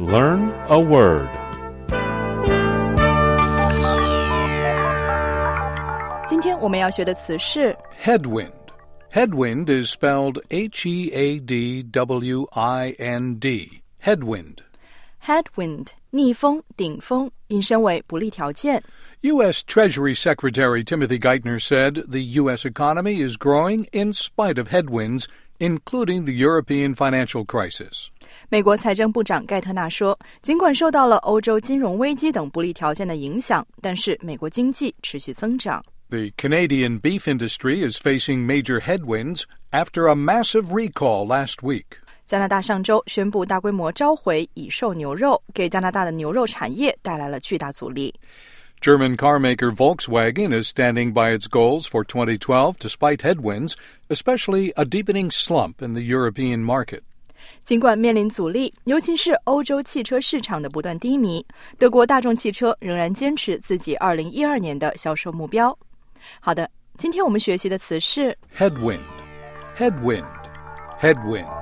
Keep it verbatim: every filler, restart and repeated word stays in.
Learn a word. 今天我们要学的词是 Headwind. Headwind is spelled H E A D W I N D. Headwind. Headwind 逆风、顶风，引申为不利条件。 U S Treasury Secretary Timothy Geithner said the U S economy is growing in spite of headwinds, including the European financial crisis. 美国财政部长盖特纳说，尽管受到了欧洲金融危机等不利条件的影响，但是美国经济持续增长。 The Canadian beef industry is facing major headwinds after a massive recall last week. 加拿大上周宣布大规模召回已售牛肉，给加拿大的牛肉产业带来了巨大阻力。 German carmaker Volkswagen is standing by its goals for twenty twelve despite headwinds, especially a deepening slump in the European market. 尽管面临阻力，尤其是欧洲汽车市场的不断低迷，德国大众汽车仍然坚持自己二零一二年的销售目标。好的，今天我们学习的词是 Headwind. Headwind. Headwind.